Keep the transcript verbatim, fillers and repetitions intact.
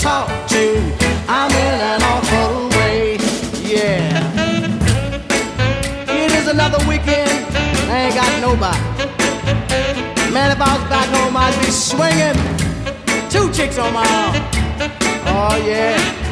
talk to. I'm in an awful way, yeah. It is another weekend, I ain't got nobody. Man, if I was back home, I'd be swinging two chicks on my arm. Oh, yeah.